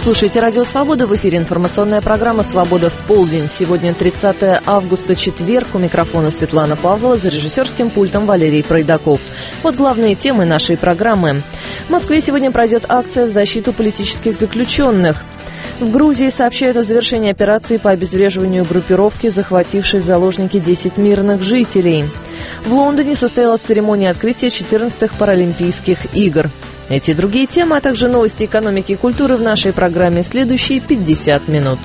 слушаете «Радио Свобода». В эфире информационная программа «Свобода в полдень». Сегодня 30 августа, четверг. У микрофона Светлана Павлова, за режиссерским пультом Валерий Пройдаков. Вот главные темы нашей программы. В Москве сегодня пройдет акция в защиту политических заключенных. В Грузии сообщают о завершении операции по обезвреживанию группировки, захватившей в заложники 10 мирных жителей. В Лондоне состоялась церемония открытия 14-х Паралимпийских игр. Эти и другие темы, а также новости экономики и культуры в нашей программе в следующие 50 минут.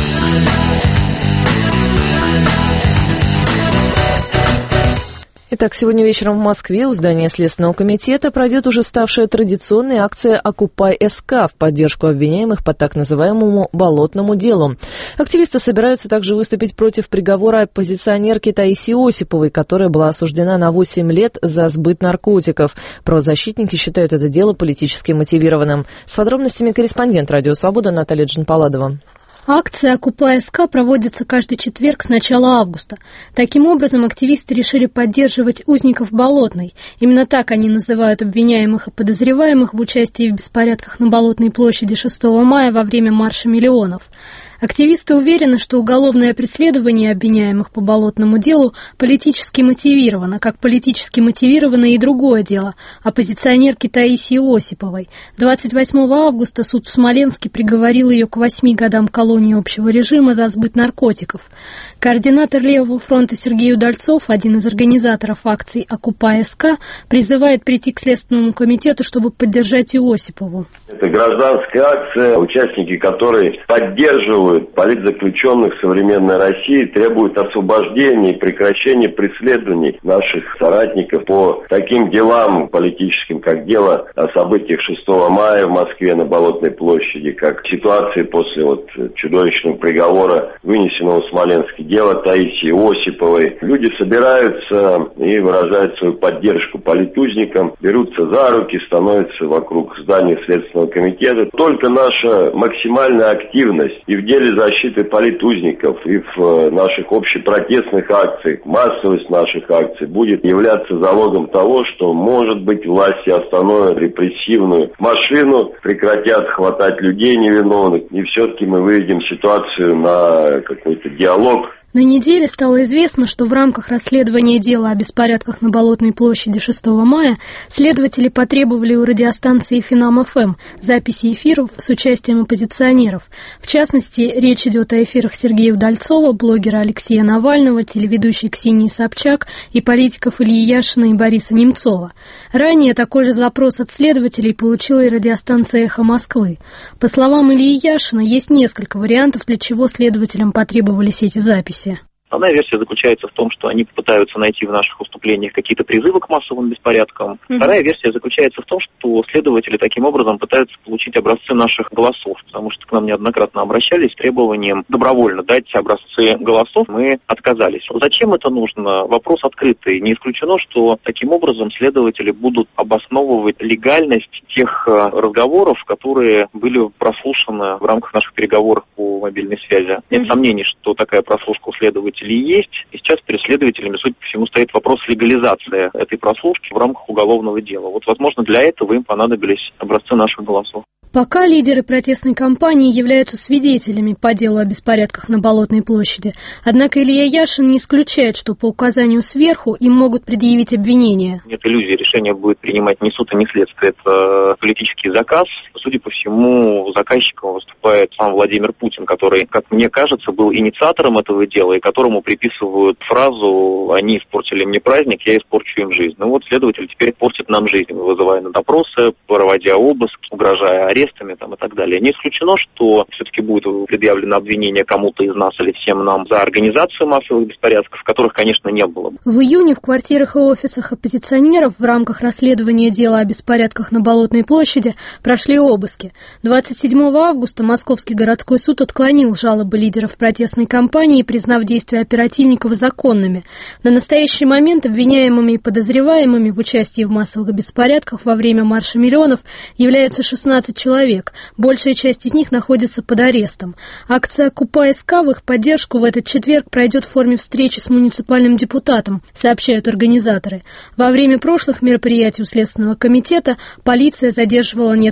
Итак, сегодня вечером в Москве у здания Следственного комитета пройдет уже ставшая традиционной акция «Окупай СК» в поддержку обвиняемых по так называемому «болотному делу». Активисты собираются также выступить против приговора оппозиционерки Таисии Осиповой, которая была осуждена на 8 лет за сбыт наркотиков. Правозащитники считают это дело политически мотивированным. С подробностями корреспондент «Радио Свобода» Наталья Джанпаладова. Акция «Окупай СК» проводится каждый четверг с начала августа. Таким образом, активисты решили поддерживать узников Болотной. Именно так они называют обвиняемых и подозреваемых в участии в беспорядках на Болотной площади 6 мая во время Марша миллионов. Активисты уверены, что уголовное преследование обвиняемых по болотному делу политически мотивировано, как политически мотивировано и другое дело – оппозиционерки Таисии Осиповой. 28 августа суд в Смоленске приговорил ее к 8 годам колонии общего режима за сбыт наркотиков. Координатор Левого фронта Сергей Удальцов, один из организаторов акции «Окупай СК», призывает прийти к Следственному комитету, чтобы поддержать и Осипову. Это гражданская акция, участники которой поддерживают политзаключенных современной России, требуют освобождения и прекращения преследований наших соратников по таким делам политическим, как дело о событиях 6 мая в Москве на Болотной площади, как ситуации после чудовищного приговора, вынесенного в Смоленске, дело Таисии Осиповой. Люди собираются и выражают свою поддержку политузникам, берутся за руки, становятся вокруг здания Следственного комитета. Только наша максимальная активность и в деле защиты политузников, и в наших общепротестных акциях, массовость наших акций будет являться залогом того, что, может быть, власти остановят репрессивную машину, прекратят хватать людей невиновных, и все-таки мы выведем ситуацию на какой-то диалог. На неделе стало известно, что в рамках расследования дела о беспорядках на Болотной площади 6 мая следователи потребовали у радиостанции «Финам-ФМ» записи эфиров с участием оппозиционеров. В частности, речь идет о эфирах Сергея Удальцова, блогера Алексея Навального, телеведущей Ксении Собчак и политиков Ильи Яшина и Бориса Немцова. Ранее такой же запрос от следователей получила и радиостанция «Эхо Москвы». По словам Ильи Яшина, есть несколько вариантов, для чего следователям потребовались эти записи. Основная версия заключается в том, что они попытаются найти в наших выступлениях какие-то призывы к массовым беспорядкам. Вторая версия заключается в том, что следователи таким образом пытаются получить образцы наших голосов, потому что к нам неоднократно обращались с требованием добровольно дать образцы голосов. Мы отказались. Зачем это нужно? Вопрос открытый. Не исключено, что таким образом следователи будут обосновывать легальность тех разговоров, которые были прослушаны в рамках наших переговоров по мобильной связи. Нет сомнений, что такая прослушка у следователей есть. И сейчас перед следователями, судя по всему, стоит вопрос легализации этой прослушки в рамках уголовного дела. Возможно, для этого им понадобились образцы наших голосов. Пока лидеры протестной кампании являются свидетелями по делу о беспорядках на Болотной площади. Однако Илья Яшин не исключает, что по указанию сверху им могут предъявить обвинения. Нет иллюзий, решение будет принимать ни суд и ни следствие. Это политический заказ. Судя по всему, заказчиком выступает сам Владимир Путин, который, как мне кажется, был инициатором этого дела и которому приписывают фразу «они испортили мне праздник, я испорчу им жизнь». Следователь теперь портит нам жизнь, вызывая на допросы, проводя обыск, угрожая арестами и так далее. Не исключено, что все-таки будет предъявлено обвинение кому-то из нас или всем нам за организацию массовых беспорядков, которых, конечно, не было. В июне в квартирах и офисах оппозиционеров в рамках расследования дела о беспорядках на Болотной площади прошли обыски. 27 августа Московский городской суд отклонил жалобы лидеров протестной кампании, признав действия оперативников законными. На настоящий момент обвиняемыми и подозреваемыми в участии в массовых беспорядках во время Марша миллионов являются 16 человек. Большая часть из них находится под арестом. Акция «Окупай СК» в их поддержку в этот четверг пройдет в форме встречи с муниципальным депутатом, сообщают организаторы. Во время прошлых мероприятий у Следственного комитета полиция задерживала нескольких активистов.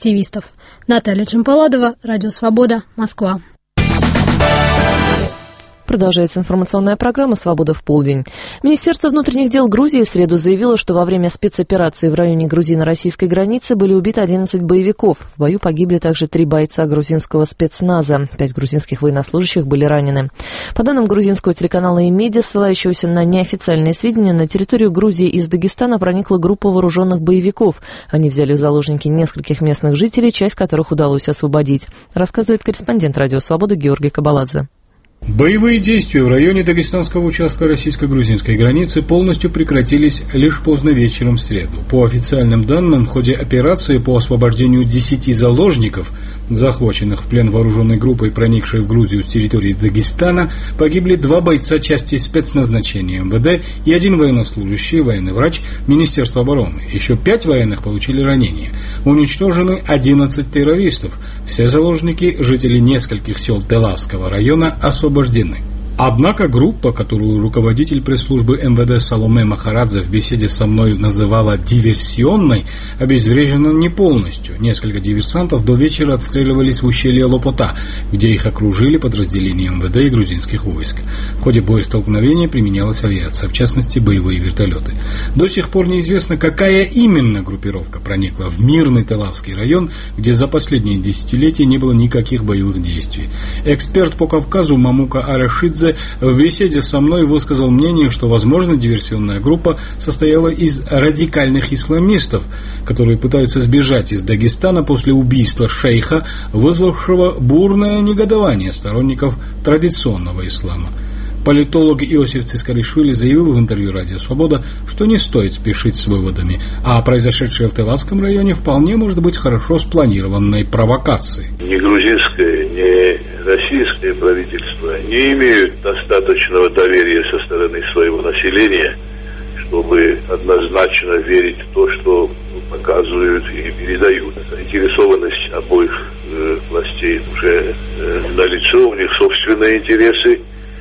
активистов. Наталья Джампаладова, Радио Свобода, Москва. Продолжается информационная программа «Свобода в полдень». Министерство внутренних дел Грузии в среду заявило, что во время спецоперации в районе грузино-российской границы были убиты 11 боевиков. В бою погибли также 3 бойца грузинского спецназа. 5 грузинских военнослужащих были ранены. По данным грузинского телеканала «Имедиа», ссылающегося на неофициальные сведения, на территорию Грузии из Дагестана проникла группа вооруженных боевиков. Они взяли в заложники нескольких местных жителей, часть которых удалось освободить. Рассказывает корреспондент «Радио Свобода» Георгий Кабаладзе. Боевые действия в районе дагестанского участка российско-грузинской границы полностью прекратились лишь поздно вечером в среду. По официальным данным, в ходе операции по освобождению 10 заложников, захваченных в плен вооруженной группой, проникшей в Грузию с территории Дагестана, погибли 2 бойца части спецназначения МВД и 1 военнослужащий, военный врач Министерства обороны. Еще 5 военных получили ранения. Уничтожены 11 террористов. Все заложники, жители нескольких сел Телавского района, освобождены. Однако группа, которую руководитель пресс-службы МВД Саломе Махарадзе в беседе со мной называла диверсионной, обезврежена не полностью. Несколько диверсантов до вечера отстреливались в ущелье Лопота, где их окружили подразделения МВД и грузинских войск. В ходе боестолкновения применялась авиация, в частности боевые вертолеты. До сих пор неизвестно, какая именно группировка проникла в мирный Телавский район, где за последние десятилетия не было никаких боевых действий. Эксперт по Кавказу Мамука Арашидзе в беседе со мной высказал мнение, что, возможно, диверсионная группа состояла из радикальных исламистов, которые пытаются сбежать из Дагестана после убийства шейха, вызвавшего бурное негодование сторонников традиционного ислама. Политолог Иосиф Цискаришвили заявил в интервью «Радио Свобода», что не стоит спешить с выводами, а произошедшее в Телавском районе вполне может быть хорошо спланированной провокацией. Ни грузинское, ни российское правительство не имеют достаточного доверия со стороны своего населения, чтобы однозначно верить в то, что показывают и передают. Заинтересованность обоих властей уже налицо, у них собственные интересы.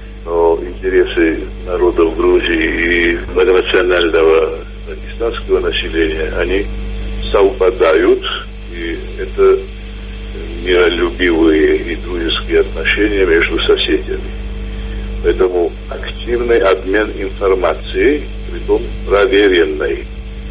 Но интересы народов Грузии и многонационального дагестанского населения, они совпадают, и это миролюбивые и дружеские отношения между соседями. Поэтому активный обмен информацией, притом проверенной.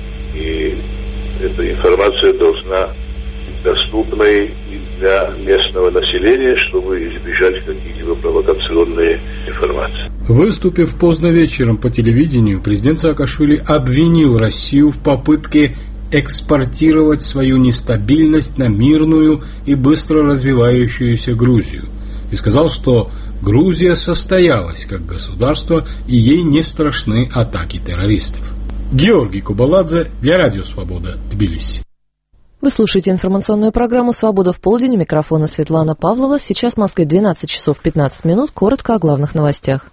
И эта информация должна быть доступной и для местного населения, чтобы избежать какие-либо провокационные информации. Выступив поздно вечером по телевидению, президент Саакашвили обвинил Россию в попытке экспортировать свою нестабильность на мирную и быстро развивающуюся Грузию и сказал, что Грузия состоялась как государство и ей не страшны атаки террористов. Георгий Кабаладзе для Радио Свобода, Тбилиси. Вы слушаете информационную программу «Свобода в полдень». У микрофона Светлана Павлова. Сейчас в Москве 12 часов 15 минут. Коротко о главных новостях.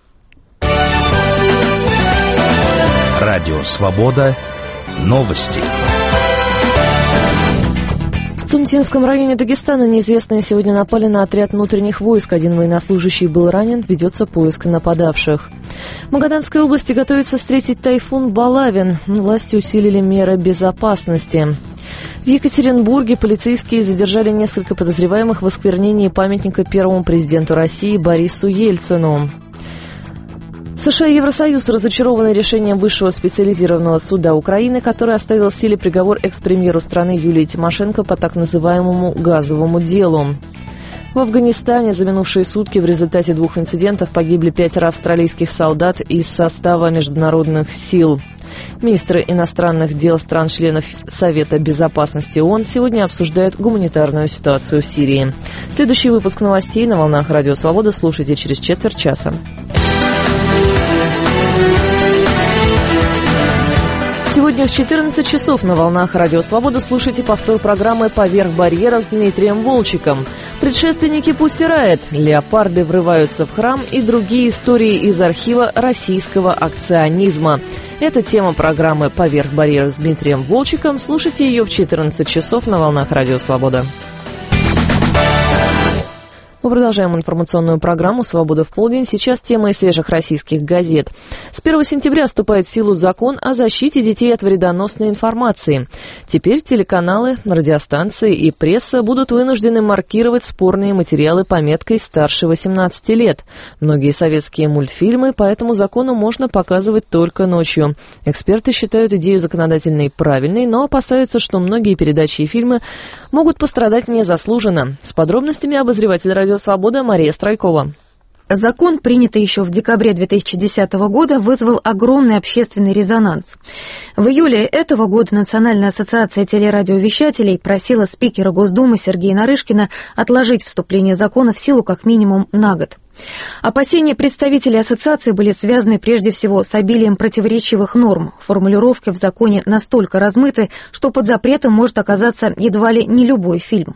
Радио «Свобода». Новости. В Цунтинском районе Дагестана неизвестные сегодня напали на отряд внутренних войск. 1 военнослужащий был ранен, ведется поиск нападавших. В Магаданской области готовится встретить тайфун Балавин. Власти усилили меры безопасности. В Екатеринбурге полицейские задержали несколько подозреваемых в осквернении памятника первому президенту России Борису Ельцину. США и Евросоюз разочарованы решением Высшего специализированного суда Украины, который оставил в силе приговор экс-премьеру страны Юлии Тимошенко по так называемому газовому делу. В Афганистане за минувшие сутки в результате 2 инцидентов погибли 5 австралийских солдат из состава международных сил. Министры иностранных дел стран-членов Совета безопасности ООН сегодня обсуждают гуманитарную ситуацию в Сирии. Следующий выпуск новостей на волнах Радио Свобода слушайте через четверть часа. Сегодня в 14 часов на волнах Радио Свобода слушайте повтор программы «Поверх барьеров» с Дмитрием Волчиком. Предшественники Пусси Райот, леопарды врываются в храм и другие истории из архива российского акционизма. Это тема программы «Поверх барьеров» с Дмитрием Волчиком. Слушайте ее в 14 часов на волнах Радио Свобода. Мы продолжаем информационную программу «Свобода в полдень». Сейчас тема из свежих российских газет. С 1 сентября вступает в силу закон о защите детей от вредоносной информации. Теперь телеканалы, радиостанции и пресса будут вынуждены маркировать спорные материалы пометкой «старше 18 лет». Многие советские мультфильмы по этому закону можно показывать только ночью. Эксперты считают идею законодательной правильной, но опасаются, что многие передачи и фильмы могут пострадать незаслуженно. С подробностями обозреватель «Радио Свобода» Мария Страйкова. Закон, принятый еще в декабре 2010 года, вызвал огромный общественный резонанс. В июле этого года Национальная ассоциация телерадиовещателей просила спикера Госдумы Сергея Нарышкина отложить вступление закона в силу как минимум на год. Опасения представителей ассоциации были связаны прежде всего с обилием противоречивых норм. Формулировки в законе настолько размыты, что под запретом может оказаться едва ли не любой фильм.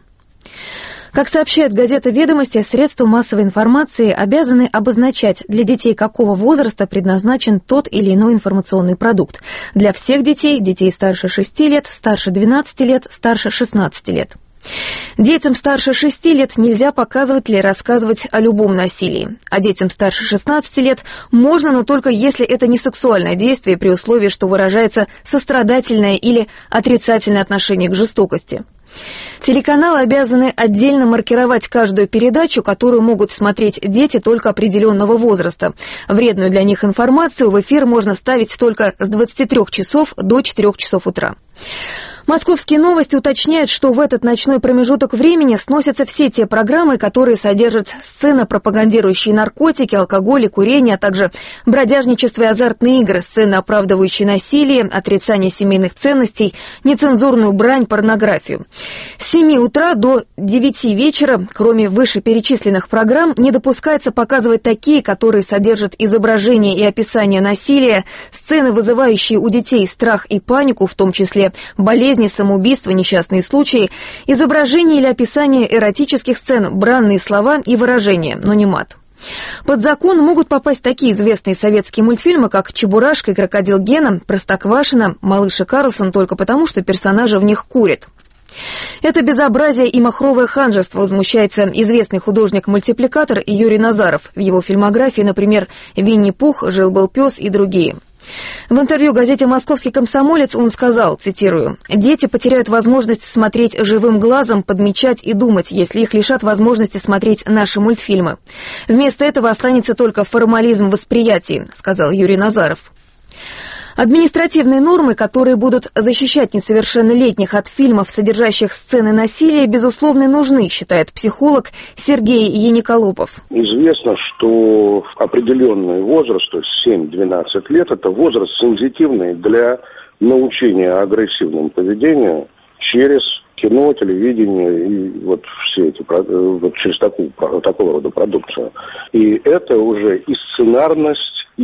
Как сообщает газета «Ведомости», средства массовой информации обязаны обозначать, для детей какого возраста предназначен тот или иной информационный продукт. Для всех детей, детей старше 6 лет, старше 12 лет, старше 16 лет. Детям старше 6 лет нельзя показывать или рассказывать о любом насилии. А детям старше 16 лет можно, но только если это не сексуальное действие, при условии, что выражается сострадательное или отрицательное отношение к жестокости. Телеканалы обязаны отдельно маркировать каждую передачу, которую могут смотреть дети только определенного возраста. Вредную для них информацию в эфир можно ставить только с 23 часов до 4 часов утра. Московские новости уточняют, что в этот ночной промежуток времени сносятся все те программы, которые содержат сцены, пропагандирующие наркотики, алкоголь и курение, а также бродяжничество и азартные игры, сцены, оправдывающие насилие, отрицание семейных ценностей, нецензурную брань, порнографию. С 7 утра до 9 вечера, кроме вышеперечисленных программ, не допускается показывать такие, которые содержат изображение и описание насилия, сцены, вызывающие у детей страх и панику, в том числе болезни, самоубийства, несчастные случаи, изображение или описание эротических сцен, бранные слова и выражения, но не мат. Под закон могут попасть такие известные советские мультфильмы, как «Чебурашка» и «Крокодил Гена», «Простоквашино», «Малыш и Карлсон» только потому, что персонажи в них курят. Это безобразие и махровое ханжество, возмущается известный художник-мультипликатор Юрий Назаров. В его фильмографии, например, «Винни-Пух», «Жил-был пес» и другие. В интервью газете «Московский комсомолец» он сказал, цитирую, «Дети потеряют возможность смотреть живым глазом, подмечать и думать, если их лишат возможности смотреть наши мультфильмы. Вместо этого останется только формализм восприятия», сказал Юрий Назаров. Административные нормы, которые будут защищать несовершеннолетних от фильмов, содержащих сцены насилия, безусловно, нужны, считает психолог Сергей Яниколопов. Известно, что определенный возраст, то есть 7-12 лет, это возраст сенситивный для научения агрессивному поведению через кино, телевидение и вот все эти, вот через такого рода продукцию. И это уже и сценарность,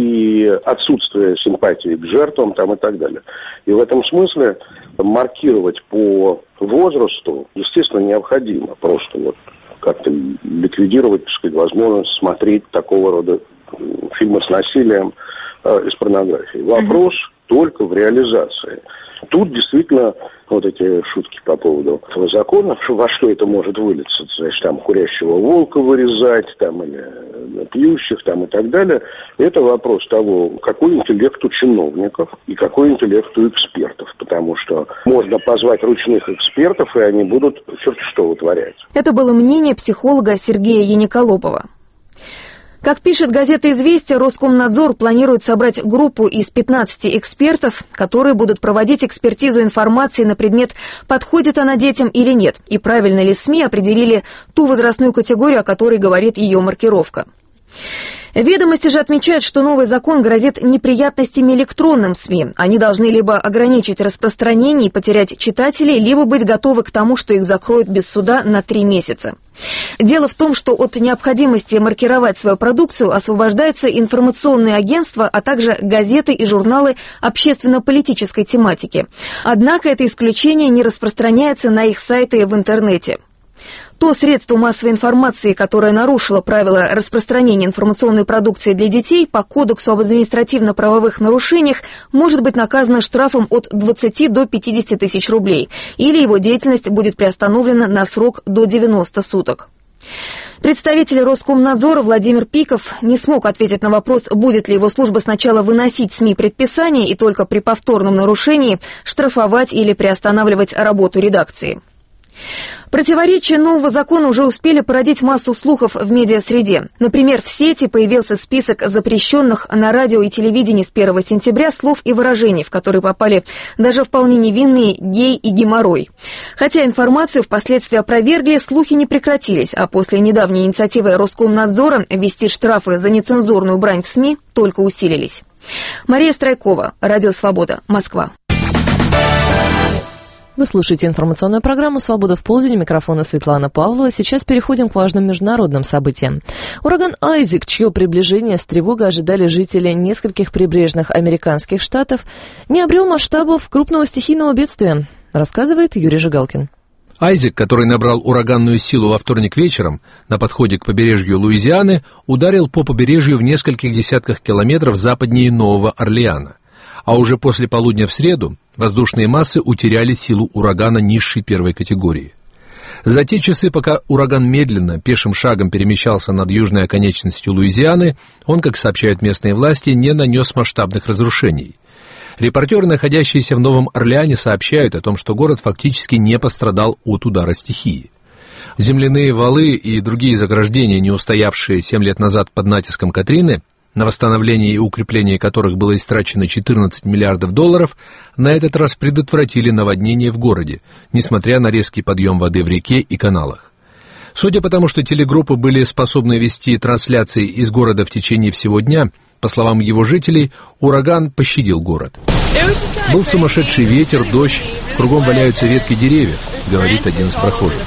и отсутствие симпатии к жертвам там и так далее. И в этом смысле маркировать по возрасту, естественно, необходимо. Просто вот как-то ликвидировать, так сказать, возможность смотреть такого рода фильмы с насилием из порнографии. Вопрос только в реализации. Тут действительно вот эти шутки по поводу этого закона, во что это может вылиться, значит, там курящего волка вырезать, там, или пьющих, там, и так далее, это вопрос того, какой интеллект у чиновников и какой интеллект у экспертов, потому что можно позвать ручных экспертов, и они будут черт что вытворять. Это было мнение психолога Сергея Яниколопова. Как пишет газета «Известия», Роскомнадзор планирует собрать группу из 15 экспертов, которые будут проводить экспертизу информации на предмет, подходит она детям или нет, и правильно ли СМИ определили ту возрастную категорию, о которой говорит ее маркировка. Ведомости же отмечают, что новый закон грозит неприятностями электронным СМИ. Они должны либо ограничить распространение и потерять читателей, либо быть готовы к тому, что их закроют без суда на 3 месяца. Дело в том, что от необходимости маркировать свою продукцию освобождаются информационные агентства, а также газеты и журналы общественно-политической тематики. Однако это исключение не распространяется на их сайты в интернете. То средство массовой информации, которое нарушило правила распространения информационной продукции для детей, по Кодексу об административно-правовых нарушениях может быть наказано штрафом от 20 до 50 тысяч рублей, или его деятельность будет приостановлена на срок до 90 суток. Представитель Роскомнадзора Владимир Пиков не смог ответить на вопрос, будет ли его служба сначала выносить СМИ предписания и только при повторном нарушении штрафовать или приостанавливать работу редакции. Противоречия нового закона уже успели породить массу слухов в медиасреде. Например, в сети появился список запрещенных на радио и телевидении с 1 сентября слов и выражений, в которые попали даже вполне невинные гей и геморрой. Хотя информацию впоследствии опровергли, слухи не прекратились, а после недавней инициативы Роскомнадзора ввести штрафы за нецензурную брань в СМИ только усилились. Мария Страйкова, Радио Свобода, Москва. Вы слушаете информационную программу «Свобода в полдень». У микрофона Светлана Павлова. Сейчас переходим к важным международным событиям. Ураган Айзек, чье приближение с тревогой ожидали жители нескольких прибрежных американских штатов, не обрел масштабов крупного стихийного бедствия, рассказывает Юрий Жигалкин. Айзек, который набрал ураганную силу во вторник вечером на подходе к побережью Луизианы, ударил по побережью в нескольких десятках километров западнее Нового Орлеана. А уже после полудня в среду воздушные массы утеряли силу урагана низшей первой категории. За те часы, пока ураган медленно, пешим шагом перемещался над южной оконечностью Луизианы, он, как сообщают местные власти, не нанес масштабных разрушений. Репортеры, находящиеся в Новом Орлеане, сообщают о том, что город фактически не пострадал от удара стихии. Земляные валы и другие заграждения, не устоявшие 7 лет назад под натиском Катрины, на восстановление и укрепление которых было истрачено $14 миллиардов, на этот раз предотвратили наводнение в городе, несмотря на резкий подъем воды в реке и каналах. Судя по тому, что телегруппы были способны вести трансляции из города в течение всего дня, по словам его жителей, ураган пощадил город. «Был сумасшедший ветер, дождь, кругом валяются ветки деревьев», говорит один из прохожих.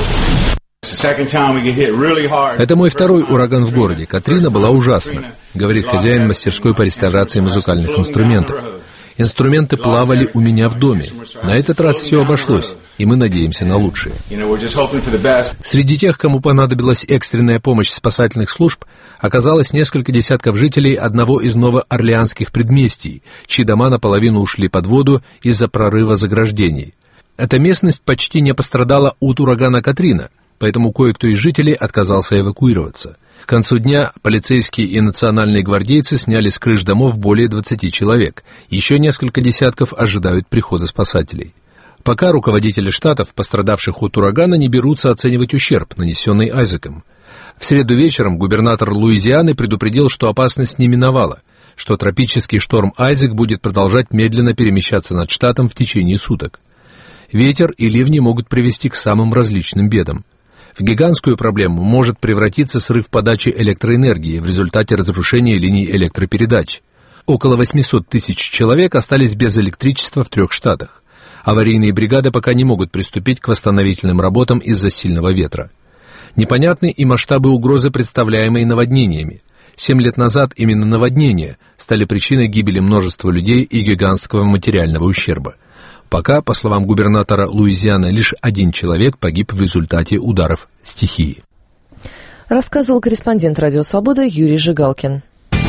«Это мой второй ураган в городе. Катрина была ужасна», говорит хозяин мастерской по реставрации музыкальных инструментов. «Инструменты плавали у меня в доме. На этот раз все обошлось, и мы надеемся на лучшее». Среди тех, кому понадобилась экстренная помощь спасательных служб, оказалось несколько десятков жителей одного из новоорлеанских предместий, чьи дома наполовину ушли под воду из-за прорыва заграждений. Эта местность почти не пострадала от урагана Катрина, поэтому кое-кто из жителей отказался эвакуироваться. К концу дня полицейские и национальные гвардейцы сняли с крыш домов более 20 человек. Еще несколько десятков ожидают прихода спасателей. Пока руководители штатов, пострадавших от урагана, не берутся оценивать ущерб, нанесенный Айзеком. В среду вечером губернатор Луизианы предупредил, что опасность не миновала, что тропический шторм Айзек будет продолжать медленно перемещаться над штатом в течение суток. Ветер и ливни могут привести к самым различным бедам. В гигантскую проблему может превратиться срыв подачи электроэнергии в результате разрушения линий электропередач. Около 800 тысяч человек остались без электричества в 3 штатах. Аварийные бригады пока не могут приступить к восстановительным работам из-за сильного ветра. Непонятны и масштабы угрозы, представляемой наводнениями. 7 лет назад именно наводнения стали причиной гибели множества людей и гигантского материального ущерба. Пока, по словам губернатора Луизианы, лишь 1 человек погиб в результате ударов стихии. Рассказывал корреспондент «Радио Свобода» Юрий Жигалкин.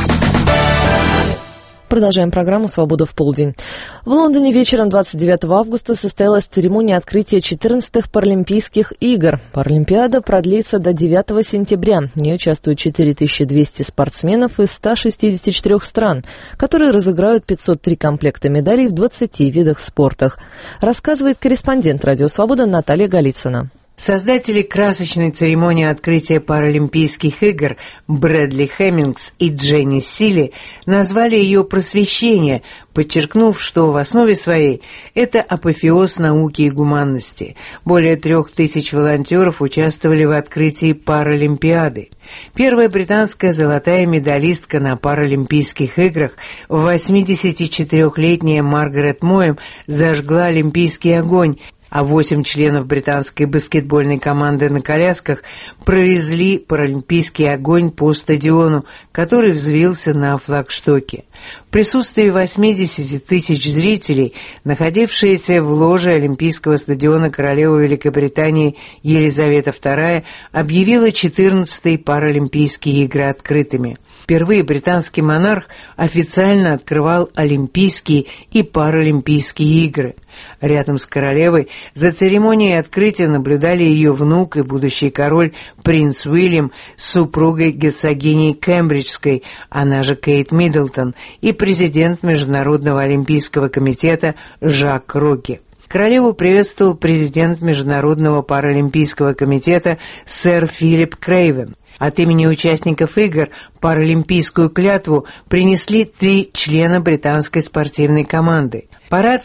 Продолжаем программу «Свобода в полдень». В Лондоне вечером 29 августа состоялась церемония открытия 14-х Паралимпийских игр. Паралимпиада продлится до 9 сентября. В ней участвуют 4200 спортсменов из 164 стран, которые разыграют 503 комплекта медалей в 20 видах спорта. Рассказывает корреспондент «Радио Свобода» Наталья Голицына. Создатели красочной церемонии открытия Паралимпийских игр Брэдли Хэммингс и Дженни Силли назвали ее «Просвещение», подчеркнув, что в основе своей это апофеоз науки и гуманности. Более 3000 волонтеров участвовали в открытии Паралимпиады. Первая британская золотая медалистка на Паралимпийских играх, 84-летняя Маргарет Моэм, зажгла олимпийский огонь, а 8 членов британской баскетбольной команды на колясках провезли паралимпийский огонь по стадиону, который взвился на флагштоке. В присутствии 80 тысяч зрителей, находившиеся в ложе Олимпийского стадиона, королева Великобритании Елизавета II объявила 14-е Паралимпийские игры открытыми. впервые британский монарх официально открывал Олимпийские и Паралимпийские игры. Рядом с королевой за церемонией открытия наблюдали ее внук и будущий король принц Уильям с супругой герцогиней Кембриджской, она же Кейт Миддлтон, и президент Международного олимпийского комитета Жак Рокки. Королеву приветствовал президент Международного паралимпийского комитета сэр Филипп Крейвен. От имени участников игр паралимпийскую клятву принесли 3 члена британской спортивной команды. Парад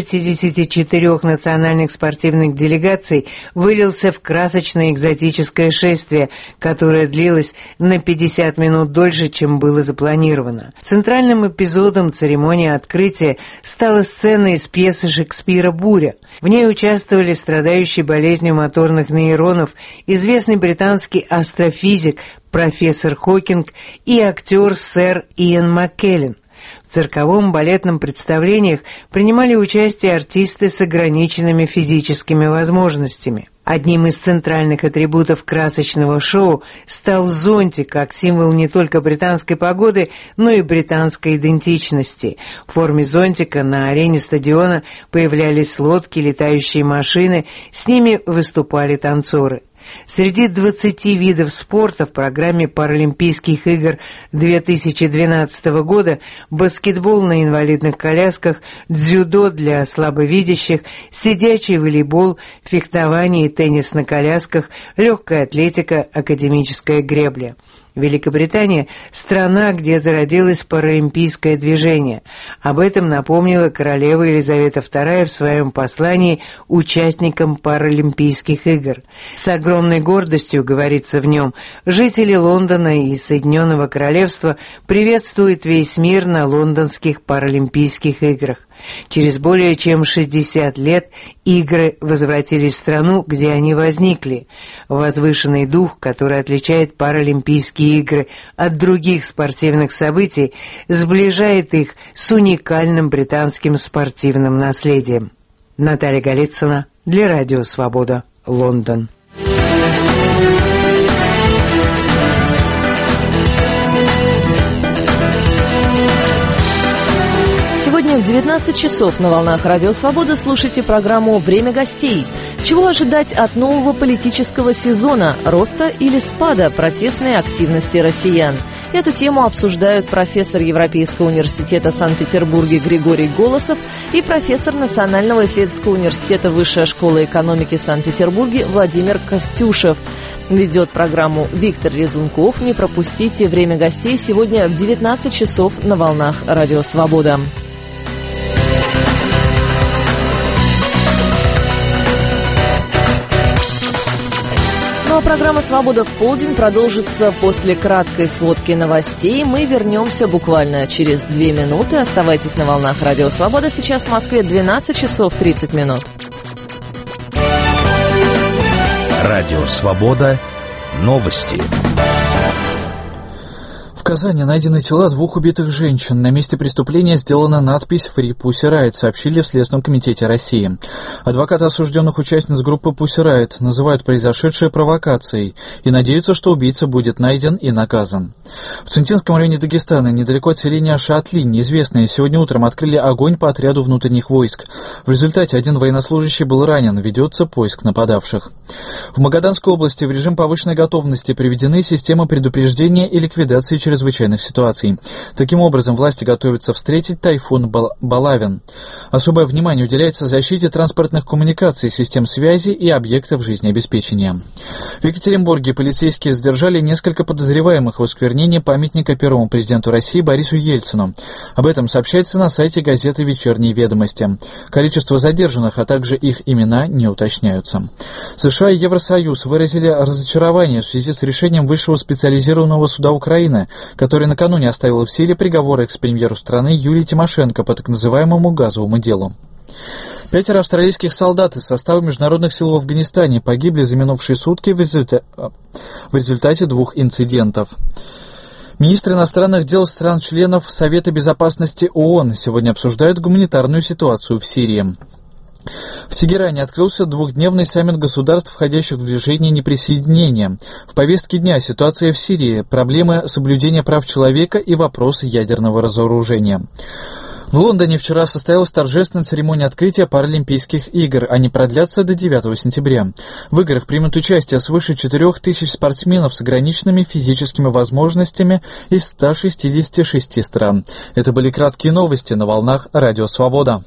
164 национальных спортивных делегаций вылился в красочное экзотическое шествие, которое длилось на 50 минут дольше, чем было запланировано. Центральным эпизодом церемонии открытия стала сцена из пьесы Шекспира «Буря». В ней участвовали страдающий болезнью моторных нейронов известный британский астрофизик профессор Хокинг и актер сэр Иэн Маккеллен. В цирковом балетном представлениях принимали участие артисты с ограниченными физическими возможностями. Одним из центральных атрибутов красочного шоу стал зонтик, как символ не только британской погоды, но и британской идентичности. В форме зонтика на арене стадиона появлялись лодки, летающие машины, с ними выступали танцоры. Среди 20 видов спорта в программе Паралимпийских игр 2012 года баскетбол на инвалидных колясках, дзюдо для слабовидящих, сидячий волейбол, фехтование и теннис на колясках, легкая атлетика, академическая гребля. Великобритания – страна, где зародилось паралимпийское движение. Об этом напомнила королева Елизавета II в своем послании участникам Паралимпийских игр. С огромной гордостью, говорится в нем, жители Лондона и Соединенного Королевства приветствуют весь мир на лондонских Паралимпийских играх. Через более чем 60 лет игры возвратились в страну, где они возникли. Возвышенный дух, который отличает Паралимпийские игры от других спортивных событий, сближает их с уникальным британским спортивным наследием. Наталья Голицына для Радио Свобода, Лондон. Сегодня в 19 часов на волнах Радио Свобода слушайте программу «Время гостей». Чего ожидать от нового политического сезона? Роста или спада протестной активности россиян? Эту тему обсуждают профессор Европейского университета Санкт-Петербурге Григорий Голосов и профессор Национального исследовательского университета Высшая школа экономики в Санкт-Петербурге Владимир Костюшев. Ведет программу Виктор Резунков. Не пропустите «Время гостей» сегодня в 19 часов на волнах Радио Свобода. Ну а программа «Свобода в полдень» продолжится после краткой сводки новостей. Мы вернемся буквально через 2 минуты. Оставайтесь на волнах Радио Свобода. Сейчас в Москве 12 часов 30 минут. Радио Свобода. Новости. В Казани найдены тела 2 убитых женщин. На месте преступления сделана надпись «Free Pussy Riot», сообщили в Следственном комитете России. Адвокаты осужденных участниц группы Pussy Riot называют произошедшее провокацией и надеются, что убийца будет найден и наказан. В Цунтинском районе Дагестана, недалеко от селения Шаатли, неизвестные сегодня утром открыли огонь по отряду внутренних войск. В результате 1 военнослужащий был ранен, ведется поиск нападавших. В Магаданской области в режим повышенной готовности приведены системы предупреждения и ликвидации чрезвычайных ситуаций. Таким образом, власти готовятся встретить тайфун Балавин. Особое внимание уделяется защите транспортных коммуникаций, систем связи и объектов жизнеобеспечения. В Екатеринбурге полицейские задержали несколько подозреваемых в осквернении памятника первому президенту России Борису Ельцину. Об этом сообщается на сайте газеты «Вечерние ведомости». Количество задержанных, а также их имена не уточняются. США и Евросоюз выразили разочарование в связи с решением Высшего специализированного суда Украины, который накануне оставил в силе приговор экс-премьеру страны Юлии Тимошенко по так называемому газовому делу. 5 австралийских солдат из состава международных сил в Афганистане погибли за минувшие сутки в результате 2 инцидентов. Министры иностранных дел стран-членов Совета безопасности ООН сегодня обсуждают гуманитарную ситуацию в Сирии. В Тегеране открылся двухдневный саммит государств, входящих в движение неприсоединения. В повестке дня ситуация в Сирии, проблемы соблюдения прав человека и вопросы ядерного разоружения. В Лондоне вчера состоялась торжественная церемония открытия Паралимпийских игр. Они продлятся до 9 сентября. В играх примут участие свыше 4000 спортсменов с ограниченными физическими возможностями из 166 стран. Это были краткие новости на волнах Радио Свобода.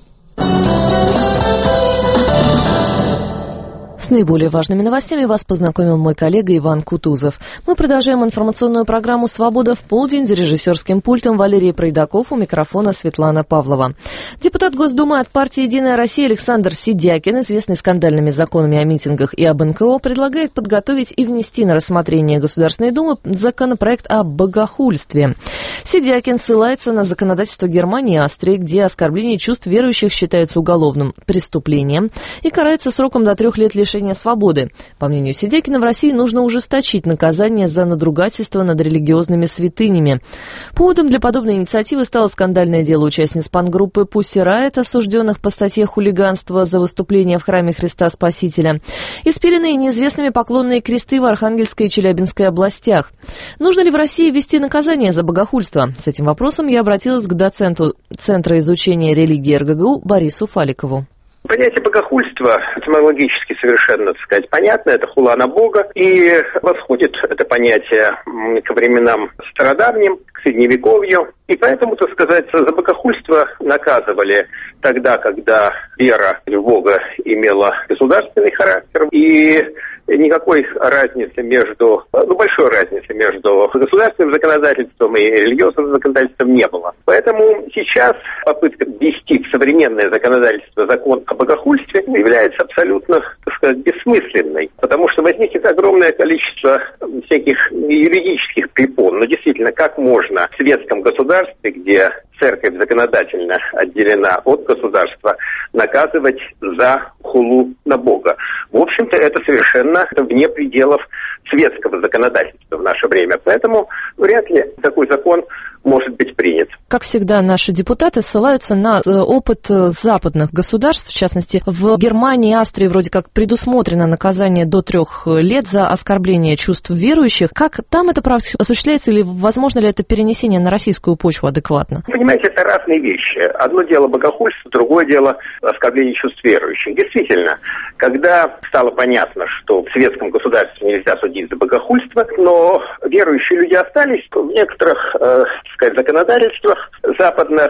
С наиболее важными новостями вас познакомил мой коллега Иван Кутузов. Мы продолжаем информационную программу «Свобода в полдень». За режиссерским пультом Валерий Пройдаков, у микрофона Светлана Павлова. Депутат Госдумы от партии «Единая Россия» Александр Сидякин, известный скандальными законами о митингах и об НКО, предлагает подготовить и внести на рассмотрение Государственной Думы законопроект о богохульстве. Сидякин ссылается на законодательство Германии и Австрии, где оскорбление чувств верующих считается уголовным преступлением и карается сроком до 3 лет лишения свободы. По мнению Сидякина, в России нужно ужесточить наказание за надругательство над религиозными святынями. Поводом для подобной инициативы стало скандальное дело участниц панк-группы Pussy Riot, осужденных по статье хулиганства за выступление в храме Христа Спасителя, и спиленные неизвестными поклонные кресты в Архангельской и Челябинской областях. Нужно ли в России ввести наказание за богохульство? С этим вопросом я обратилась к доценту Центра изучения религии РГГУ Борису Фаликову. Понятие богохульства этимологически совершенно, так сказать, понятно. Это хула на Бога. И восходит это понятие ко временам стародавним, к Средневековью. И поэтому, так сказать, за богохульство наказывали тогда, когда вера в Бога имела государственный характер. И никакой разницы большой разницы между государственным законодательством и религиозным законодательством не было. Поэтому сейчас попытка ввести в современное законодательство закон о богохульстве является абсолютно, так сказать, бессмысленной, потому что возникнет огромное количество всяких юридических препон. Но действительно, как можно в светском государстве, где церковь законодательно отделена от государства, наказывать за хулу на Бога? В общем-то, это совершенно вне пределов светского законодательства в наше время. Поэтому вряд ли такой закон может быть принят. Как всегда, наши депутаты ссылаются на опыт западных государств. В частности, в Германии и Австрии вроде как предусмотрено наказание до 3 лет за оскорбление чувств верующих. Как там эта практика осуществляется, или возможно ли это перенесение на российскую почву адекватно? Понимаете, это разные вещи. Одно дело богохульство, другое дело оскорбление чувств верующих. Действительно, когда стало понятно, что в светском государстве нельзя судить за богохульство, но верующие люди остались, в некоторых законодательствах западных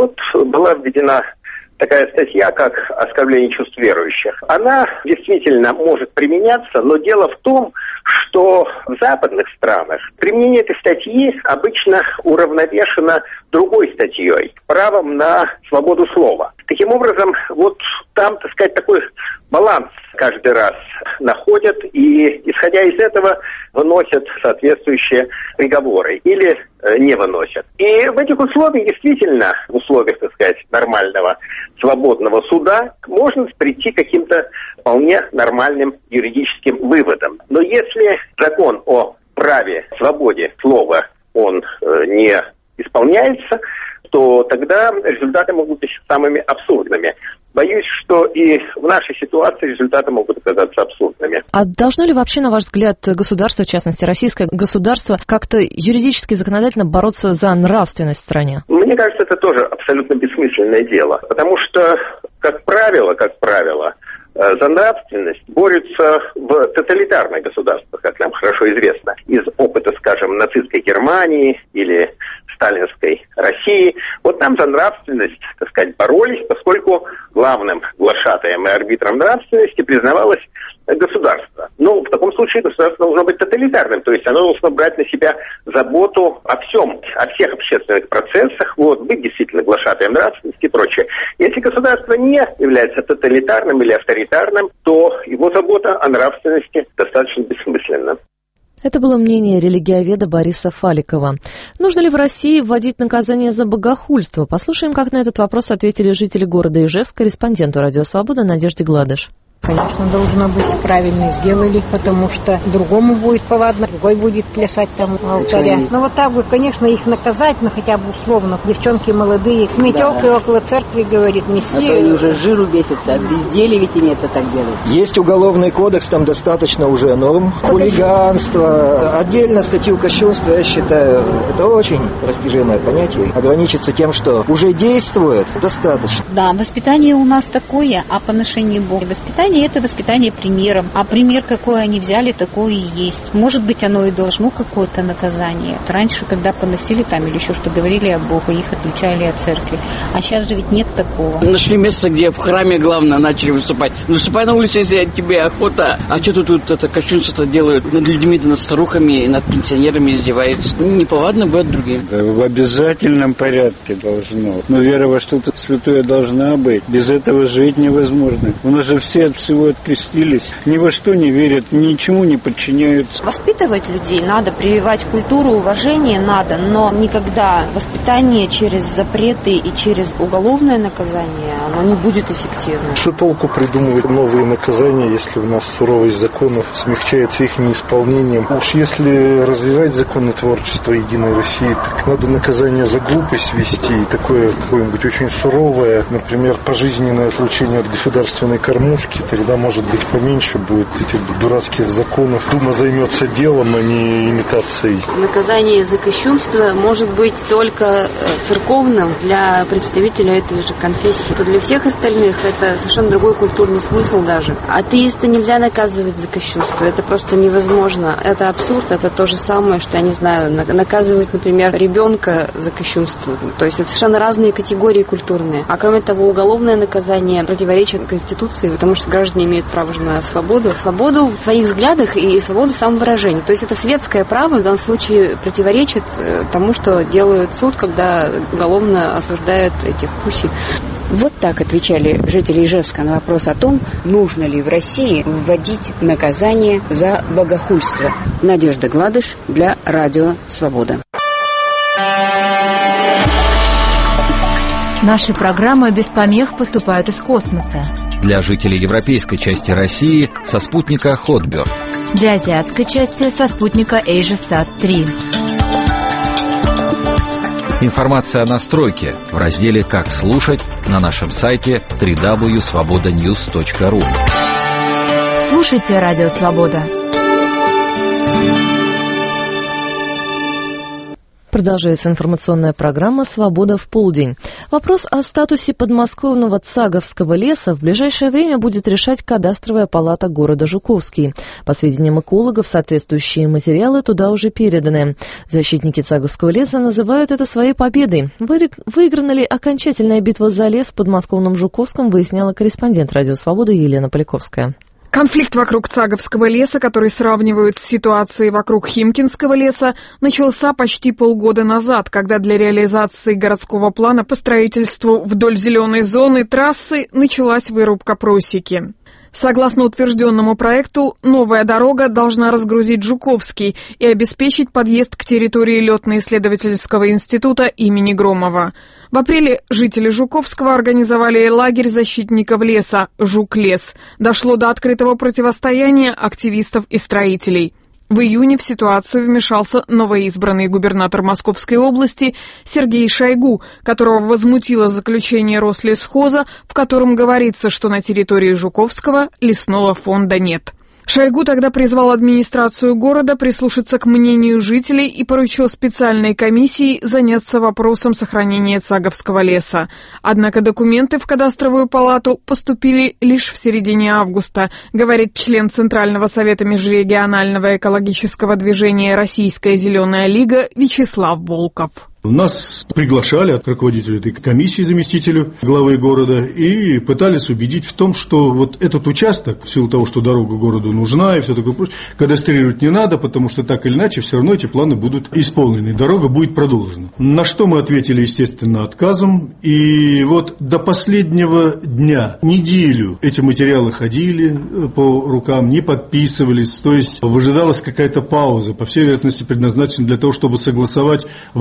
была введена такая статья, как оскорбление чувств верующих. Она действительно может применяться, но дело в том, что в западных странах применение этой статьи обычно уравновешено другой статьей – правом на свободу слова. Таким образом, там, так сказать, такой баланс каждый раз находят и, исходя из этого, выносят соответствующие приговоры или не выносят. И в этих условиях, действительно, в условиях, так сказать, нормального свободного суда, можно прийти к каким-то вполне нормальным юридическим выводам. Но если закон о праве, свободе слова, он не исполняется, то тогда результаты могут быть самыми абсурдными. Боюсь, что и в нашей ситуации результаты могут оказаться абсурдными. А должно ли вообще, на ваш взгляд, государство, в частности российское государство, как-то юридически, законодательно бороться за нравственность в стране? Мне кажется, это тоже абсолютно бессмысленное дело. Потому что, как правило, за нравственность борются в тоталитарных государствах, как нам хорошо известно, из опыта, скажем, нацистской Германии или сталинской России. Там за нравственность, так сказать, боролись, поскольку главным глашатаем и арбитром нравственности признавалось государство. В таком случае государство должно быть тоталитарным, то есть оно должно брать на себя заботу о всех общественных процессах, быть действительно глашатаем нравственности и прочее. Если государство не является тоталитарным или авторитарным, то его забота о нравственности достаточно бессмысленна. Это было мнение религиоведа Бориса Фаликова. Нужно ли в России вводить наказание за богохульство? Послушаем, как на этот вопрос ответили жители города Ижевск корреспонденту «Радио Свобода» Надежде Гладыш. Конечно, должно быть, правильно сделали, потому что другому будет повадно, другой будет плясать там у алтаря. Ну вот так бы, конечно, их наказать, но хотя бы условно. Девчонки молодые, с метелкой около церкви, говорит, нести. А то они уже жиру бесятся, от безделия ведь они это так делают. Есть уголовный кодекс, там достаточно уже норм. Хулиганство, отдельно статью кощунства, я считаю, это очень растяжимое понятие. Ограничиться тем, что уже действует, достаточно. Да, воспитание у нас такое, а поношение Бога. Воспитание – это воспитание примером. А пример, какой они взяли, такое и есть. Может быть, оно и должно какое-то наказание. Раньше, когда поносили там или еще что говорили о Боге, их отключали от церкви. А сейчас же ведь нет такого. Нашли место, где в храме, главное, начали выступать. Выступай на улице, если тебе охота. А что тут это кощунство делают? Над людьми, над старухами, над пенсионерами издеваются. Неповадно будет другим. Да, в обязательном порядке должно. Но вера во что-то святое должна быть. Без этого жить невозможно. У нас же все от всего открестились, ни во что не верят, ничему не подчиняются. Воспитывать людей надо, прививать культуру, уважение надо, но никогда воспитание через запреты и через уголовное наказание, оно не будет эффективным. Что толку придумывать новые наказания, если у нас суровость законов смягчается их неисполнением? Уж если развивать законотворчество Единой России, так надо наказание за глупость ввести, такое какое-нибудь очень суровое, например, пожизненное отлучение от государственной кормушки. Тогда, может быть, поменьше будет этих дурацких законов. Дума займется делом, а не имитацией. Наказание за кощунство может быть только церковным для представителя этой же конфессии. То для всех остальных это совершенно другой культурный смысл даже. Атеиста нельзя наказывать за кощунство. Это просто невозможно. Это абсурд. Это то же самое, что, я не знаю, наказывать, например, ребенка за кощунство. То есть это совершенно разные категории культурные. А кроме того, уголовное наказание противоречит Конституции, потому что граждане имеют право же на свободу. Свободу в своих взглядах и свободу самовыражения. То есть это светское право в данном случае противоречит тому, что делает суд, когда уголовно осуждает этих пуси. Вот так отвечали жители Ижевска на вопрос о том, нужно ли в России вводить наказание за богохульство. Надежда Гладыш для Радио Свобода. Наши программы без помех поступают из космоса. Для жителей европейской части России со спутника Хотберг. Для азиатской части со спутника AsiaSat-3. Информация о настройке в разделе «Как слушать» на нашем сайте www.svobodanews.ru. Слушайте Радио Свобода. Продолжается информационная программа «Свобода в полдень». Вопрос о статусе подмосковного Цаговского леса в ближайшее время будет решать кадастровая палата города Жуковский. По сведениям экологов, соответствующие материалы туда уже переданы. Защитники Цаговского леса называют это своей победой. Выиграна ли окончательная битва за лес в подмосковном Жуковском, выясняла корреспондент «Радио Свобода» Елена Поляковская. Конфликт вокруг Цаговского леса, который сравнивают с ситуацией вокруг Химкинского леса, начался почти полгода назад, когда для реализации городского плана по строительству вдоль зеленой зоны трассы началась вырубка просеки. Согласно утвержденному проекту, новая дорога должна разгрузить Жуковский и обеспечить подъезд к территории летно-исследовательского института имени Громова. В апреле жители Жуковского организовали лагерь защитников леса «Жук-лес». Дошло до открытого противостояния активистов и строителей. В июне в ситуацию вмешался новоизбранный губернатор Московской области Сергей Шойгу, которого возмутило заключение Рослесхоза, в котором говорится, что на территории Жуковского лесного фонда нет. Шойгу тогда призвал администрацию города прислушаться к мнению жителей и поручил специальной комиссии заняться вопросом сохранения Цаговского леса. Однако документы в кадастровую палату поступили лишь в середине августа, говорит член Центрального совета межрегионального экологического движения «Российская зеленая лига» Вячеслав Волков. Нас приглашали от руководителя этой комиссии, заместителю главы города, и пытались убедить в том, что вот этот участок, в силу того, что дорога городу нужна и все такое прочее, кадастрировать не надо, потому что так или иначе все равно эти планы будут исполнены, дорога будет продолжена. На что мы ответили, естественно, отказом, и вот до последнего дня, неделю эти материалы ходили по рукам, не подписывались, то есть выжидалась какая-то пауза, по всей вероятности предназначена для того, чтобы согласовать варианты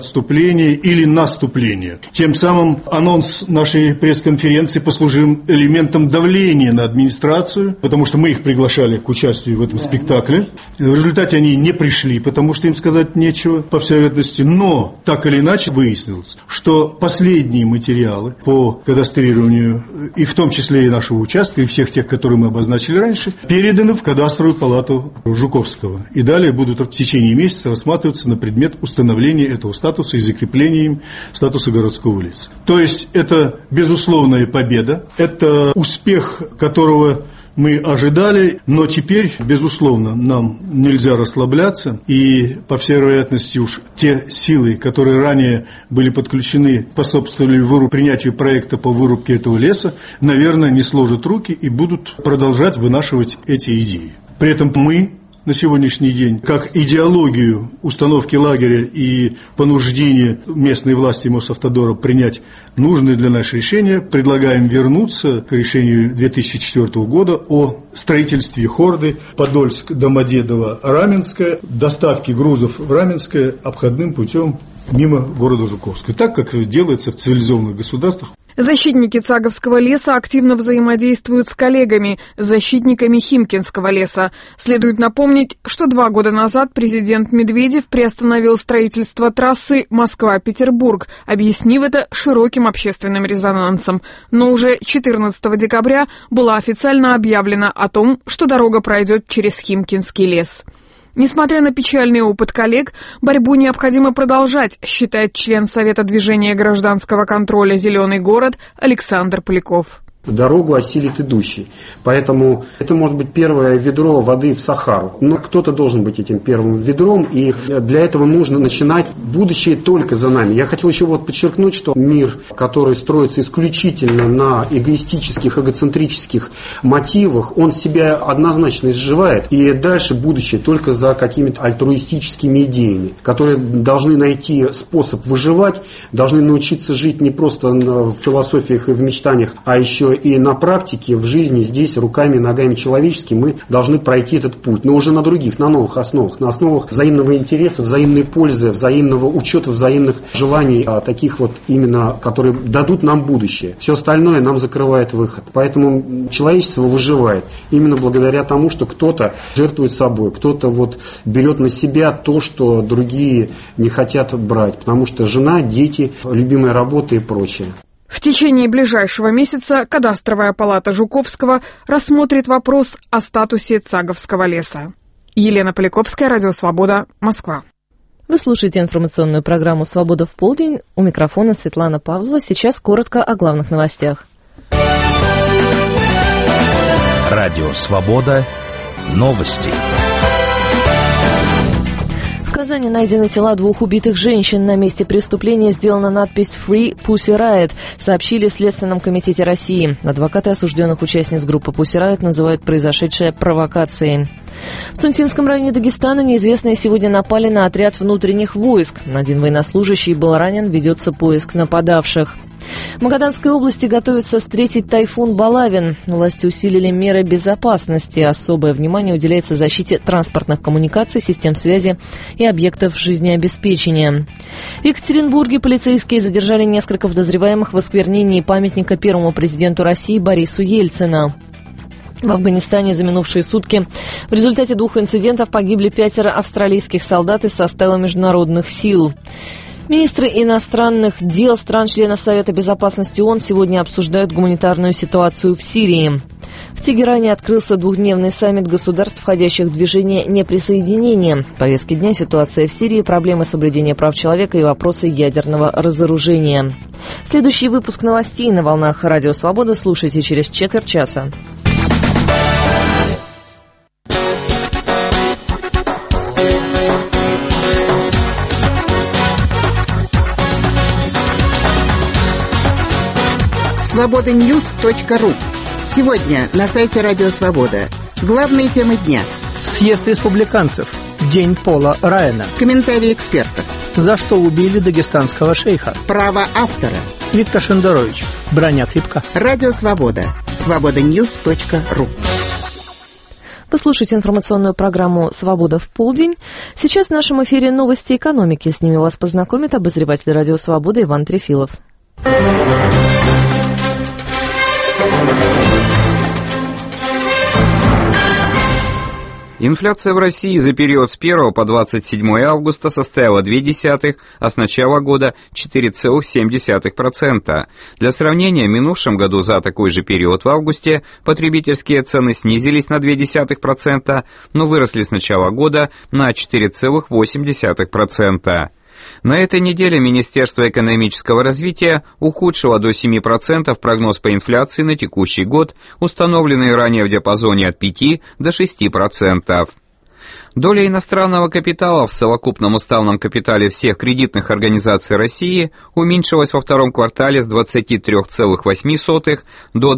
отступления или наступления. Тем самым анонс нашей пресс-конференции послужил элементом давления на администрацию, потому что мы их приглашали к участию в этом спектакле. В результате они не пришли, потому что им сказать нечего, по всей вероятности. Но, так или иначе, выяснилось, что последние материалы по кадастрированию, и в том числе и нашего участка, и всех тех, которые мы обозначили раньше, переданы в кадастровую палату Жуковского. И далее будут в течение месяца рассматриваться на предмет установления этого статуса и закрепления им статуса городского леса. То есть это безусловная победа, это успех, которого мы ожидали, но теперь, безусловно, нам нельзя расслабляться, и, по всей вероятности, уж те силы, которые ранее были подключены, способствовали принятию проекта по вырубке этого леса, наверное, не сложат руки и будут продолжать вынашивать эти идеи. При этом мы на сегодняшний день, как идеологию установки лагеря и понуждения местной власти Мосавтодора принять нужные для нас решения, предлагаем вернуться к решению 2004 года о строительстве хорды Подольск-Домодедово-Раменское, доставки грузов в Раменское обходным путем мимо города Жуковска, так как делается в цивилизованных государствах. Защитники Цаговского леса активно взаимодействуют с коллегами, защитниками Химкинского леса. Следует напомнить, что 2 года назад президент Медведев приостановил строительство трассы Москва-Петербург, объяснив это широким общественным резонансом. Но уже 14 декабря было официально объявлено о том, что дорога пройдет через Химкинский лес. Несмотря на печальный опыт коллег, борьбу необходимо продолжать, считает член Совета движения гражданского контроля «Зеленый город» Александр Поляков. Дорогу осилит идущий. Поэтому это может быть первое ведро воды в Сахару. Но кто-то должен быть этим первым ведром, и для этого нужно начинать. Будущее только за нами. Я хотел еще подчеркнуть, что мир, который строится исключительно на эгоистических, эгоцентрических мотивах, он себя однозначно изживает. И дальше будущее только за какими-то альтруистическими идеями, которые должны найти способ выживать, должны научиться жить не просто в философиях и в мечтаниях, а еще и на практике, в жизни, здесь, руками и ногами человеческими мы должны пройти этот путь, но уже на других, на новых основах, на основах взаимного интереса, взаимной пользы, взаимного учета, взаимных желаний, таких именно, которые дадут нам будущее. Все остальное нам закрывает выход. Поэтому человечество выживает именно благодаря тому, что кто-то жертвует собой, кто-то берет на себя то, что другие не хотят брать, потому что жена, дети, любимая работа и прочее. В течение ближайшего месяца кадастровая палата Жуковского рассмотрит вопрос о статусе Цаговского леса. Елена Поляковская, Радио Свобода, Москва. Вы слушаете информационную программу «Свобода в полдень». У микрофона Светлана Павлова. Сейчас коротко о главных новостях. Радио Свобода. Новости. В Казани найдены тела 2 убитых женщин. На месте преступления сделана надпись «Free Pussy Riot», сообщили в Следственном комитете России. Адвокаты осужденных участниц группы Pussy Riot называют произошедшее провокацией. В Цунтинском районе Дагестана неизвестные сегодня напали на отряд внутренних войск. 1 военнослужащий был ранен, ведется поиск нападавших. В Магаданской области готовится встретить тайфун Балавин. Власти усилили меры безопасности. Особое внимание уделяется защите транспортных коммуникаций, систем связи и объектов жизнеобеспечения. В Екатеринбурге полицейские задержали несколько подозреваемых в осквернении памятника первому президенту России Борису Ельцину. В Афганистане за минувшие сутки в результате 2 инцидентов погибли 5 австралийских солдат из состава международных сил. Министры иностранных дел стран-членов Совета безопасности ООН сегодня обсуждают гуманитарную ситуацию в Сирии. В Тегеране открылся 2-дневный саммит государств, входящих в движение неприсоединения. В повестке дня ситуация в Сирии, проблемы соблюдения прав человека и вопросы ядерного разоружения. Следующий выпуск новостей на волнах Радио Свобода слушайте через четверть часа. Свобода-Ньюс.ру. Сегодня на сайте Радио Свобода. Главные темы дня. Съезд республиканцев. День Пола Райана. Комментарии экспертов. За что убили дагестанского шейха. Право автора. Виктор Шендерович. Броня крепка. Радио Свобода. Свобода-Ньюс.ру. Вы слушаете информационную программу «Свобода в полдень». Сейчас в нашем эфире новости экономики. С ними вас познакомит обозреватель радио «Свобода» Иван Трефилов. Инфляция в России за период с 1 по 27 августа составила 0,2, а с начала года 4,7%. Для сравнения, в минувшем году за такой же период в августе потребительские цены снизились на 0,2%, но выросли с начала года на 4,8%. На этой неделе Министерство экономического развития ухудшило до 7% прогноз по инфляции на текущий год, установленный ранее в диапазоне от 5 до 6%. Доля иностранного капитала в совокупном уставном капитале всех кредитных организаций России уменьшилась во втором квартале с 23,8% до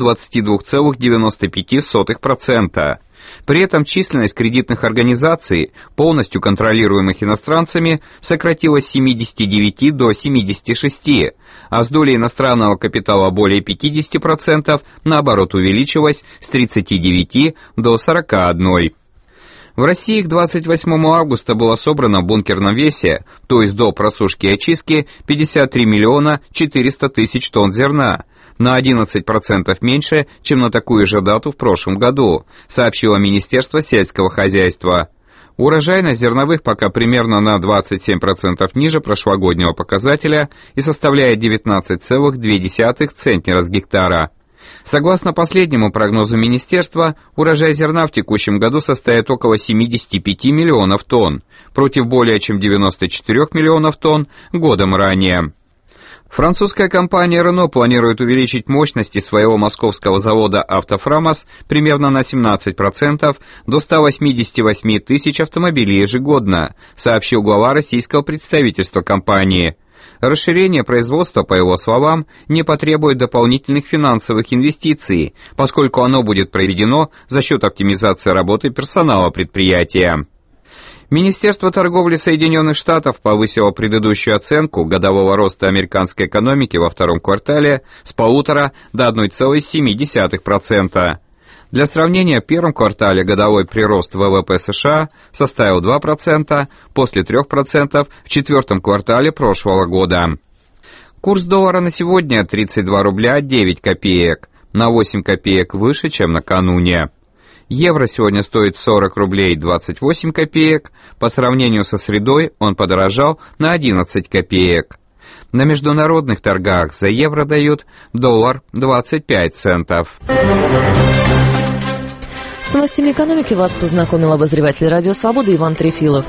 22,95%. При этом численность кредитных организаций, полностью контролируемых иностранцами, сократилась с 79 до 76, а с долей иностранного капитала более 50%, наоборот, увеличилась с 39 до 41. В России к 28 августа было собрано в бункерном весе, то есть до просушки и очистки, 53 миллиона 400 тысяч тонн зерна, на 11% меньше, чем на такую же дату в прошлом году, сообщило Министерство сельского хозяйства. Урожайность зерновых пока примерно на 27% ниже прошлогоднего показателя и составляет 19,2 центнера с гектара. Согласно последнему прогнозу министерства, урожай зерна в текущем году составит около 75 миллионов тонн, против более чем 94 миллионов тонн годом ранее. Французская компания Renault планирует увеличить мощности своего московского завода «Автофрамос» примерно на 17% до 188 тысяч автомобилей ежегодно, сообщил глава российского представительства компании. Расширение производства, по его словам, не потребует дополнительных финансовых инвестиций, поскольку оно будет проведено за счет оптимизации работы персонала предприятия. Министерство торговли Соединенных Штатов повысило предыдущую оценку годового роста американской экономики во втором квартале с 1,5 до 1,7%. Для сравнения, в первом квартале годовой прирост ВВП США составил 2%, после 3% в четвертом квартале прошлого года. Курс доллара на сегодня 32 рубля 9 копеек, на 8 копеек выше, чем накануне. Евро сегодня стоит 40 рублей 28 копеек, по сравнению со средой он подорожал на 11 копеек. На международных торгах за евро дают доллар 25 центов. С новостями экономики вас познакомил обозреватель радио «Свобода» Иван Трефилов.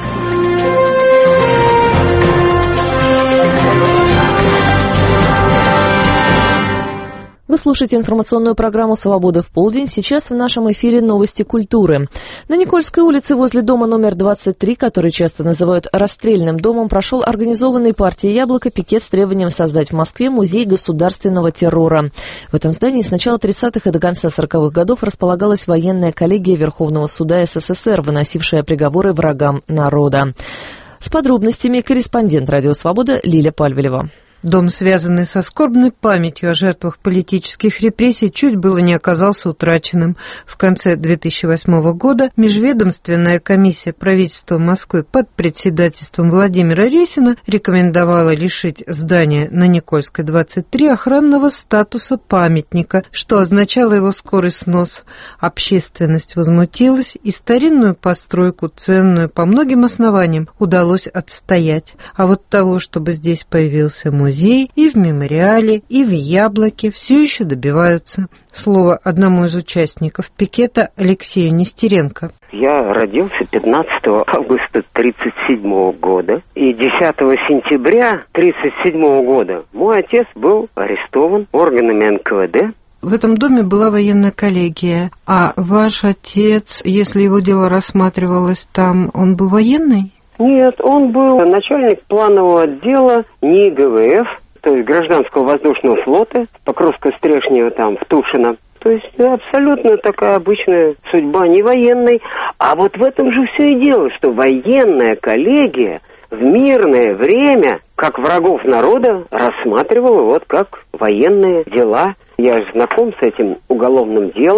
Вы слушаете информационную программу «Свобода в полдень». Сейчас в нашем эфире новости культуры. На Никольской улице возле дома номер 23, который часто называют «расстрельным домом», прошел организованный партией «Яблоко» пикет с требованием создать в Москве музей государственного террора. В этом здании с начала 30-х и до конца 40-х годов располагалась военная коллегия Верховного суда СССР, выносившая приговоры врагам народа. С подробностями корреспондент «Радио Свобода» Лиля Пальвелева. Дом, связанный со скорбной памятью о жертвах политических репрессий, чуть было не оказался утраченным. В конце 2008 года Межведомственная комиссия правительства Москвы под председательством Владимира Ресина рекомендовала лишить здания на Никольской, 23 охранного статуса памятника, что означало его скорый снос. Общественность возмутилась, и старинную постройку, ценную по многим основаниям, удалось отстоять. А вот того, чтобы здесь появился музей, и в мемориале, и в Яблоке все еще добиваются. Слово одному из участников пикета Алексею Нестеренко. Я родился 15 августа 1937 года, и 10 сентября 1937 года мой отец был арестован органами НКВД. В этом доме была военная коллегия, а ваш отец, если его дело рассматривалось там, он был военный? Нет, он был начальник планового отдела НИИ ГВФ, то есть Гражданского воздушного флота, Покровско-Стрешнего там, в Тушино. То есть абсолютно такая обычная судьба, не военной. А вот в этом же все и дело, что военная коллегия в мирное время, как врагов народа, рассматривала вот как военные дела. Я же знаком с этим уголовным делом.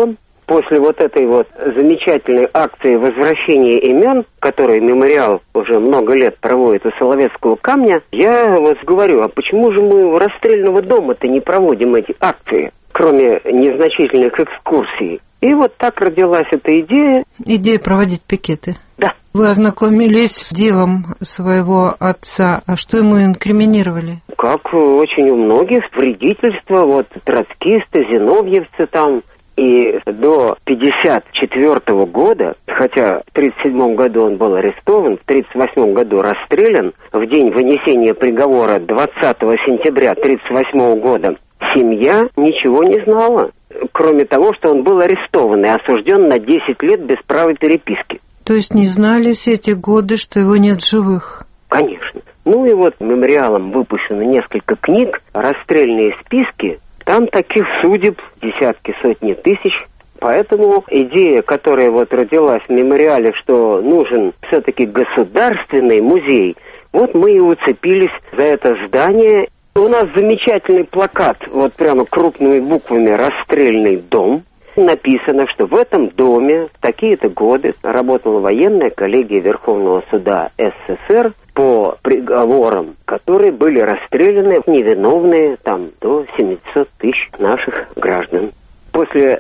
После вот этой вот замечательной акции возвращения имен, которую мемориал уже много лет проводит у Соловецкого камня, я вот говорю, а почему же мы у расстрельного дома-то не проводим эти акции, кроме незначительных экскурсий? И вот так родилась эта идея. Идея проводить пикеты. Да. Вы ознакомились с делом своего отца, а что ему инкриминировали? Как очень у многих, вредительство, вот троцкисты, зиновьевцы там. И до 1954 года, хотя в 1937 году он был арестован, в 1938 году расстрелян, в день вынесения приговора 20 сентября 1938 года, семья ничего не знала, кроме того, что он был арестован и осужден на 10 лет без права переписки. То есть не знали все эти годы, что его нет в живых? Конечно. Ну и вот мемориалом выпущено несколько книг, расстрельные списки. Там таких судеб десятки, сотни тысяч. Поэтому идея, которая вот родилась в мемориале, что нужен все-таки государственный музей, вот мы и уцепились за это здание. У нас замечательный плакат, вот прямо крупными буквами «Расстрельный дом». Написано, что в этом доме в такие-то годы работала военная коллегия Верховного суда СССР по приговорам, которые были расстреляны невиновные там до 700 тысяч наших граждан. После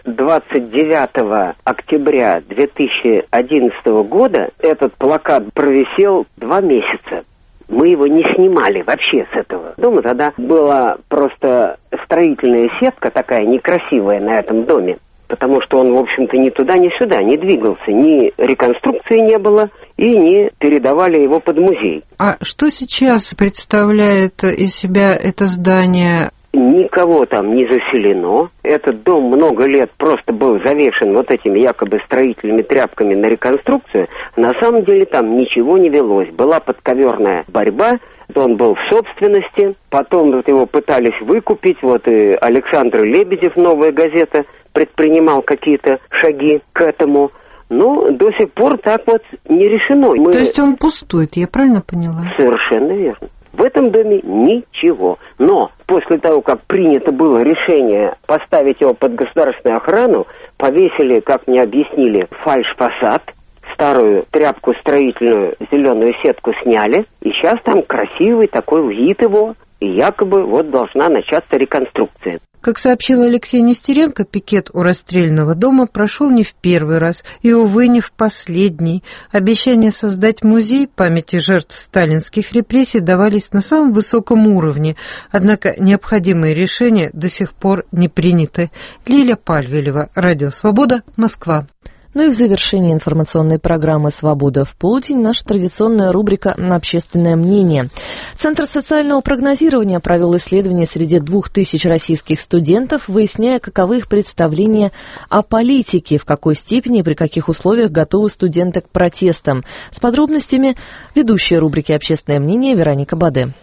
29 октября 2011 года этот плакат провисел 2 месяца. Мы его не снимали вообще с этого дома. Тогда была просто строительная сетка такая некрасивая на этом доме. Потому что он, в общем-то, ни туда, ни сюда не двигался. Ни реконструкции не было, и не передавали его под музей. А что сейчас представляет из себя это здание? Никого там не заселено. Этот дом много лет просто был завешен вот этими якобы строительными тряпками на реконструкцию. На самом деле там ничего не велось. Была подковерная борьба. Он был в собственности. Потом вот его пытались выкупить. Вот и Александр Лебедев, «Новая газета», предпринимал какие-то шаги к этому. Но до сих пор так вот не решено. То есть он пустует, я правильно поняла? Совершенно верно. В этом доме ничего. Но после того, как принято было решение поставить его под государственную охрану, повесили, как мне объяснили, фальш-фасад, старую тряпку строительную, зеленую сетку сняли, и сейчас там красивый такой вид его, и якобы вот должна начаться реконструкция. Как сообщил Алексей Нестеренко, пикет у расстрельного дома прошел не в первый раз и, увы, не в последний. Обещания создать музей памяти жертв сталинских репрессий давались на самом высоком уровне, однако необходимые решения до сих пор не приняты. Лиля Пальвелева, Радио Свобода, Москва. Ну и в завершении информационной программы «Свобода в полдень» наша традиционная рубрика «Общественное мнение». Центр социального прогнозирования провел исследование среди 2000 российских студентов, выясняя, каковы их представления о политике, в какой степени и при каких условиях готовы студенты к протестам. С подробностями ведущая рубрики «Общественное мнение» Вероника Баде.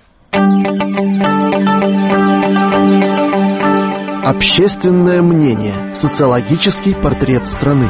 Общественное мнение. Социологический портрет страны.